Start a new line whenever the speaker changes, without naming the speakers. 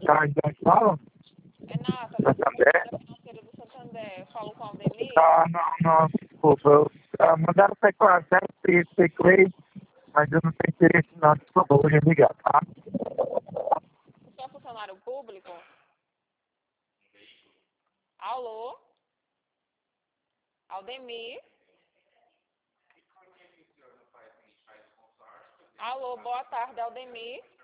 da escola?
Renata,
Santander?
da financeira do Santander. Eu falo com o Aldemir.
Não, desculpa. Mandaram sequestrar esse Clay, mas eu não tenho interesse não, por favor, de ligar, tá?
Você é funcionário público? Alô? Aldemir? Alô, boa tarde, Aldemir.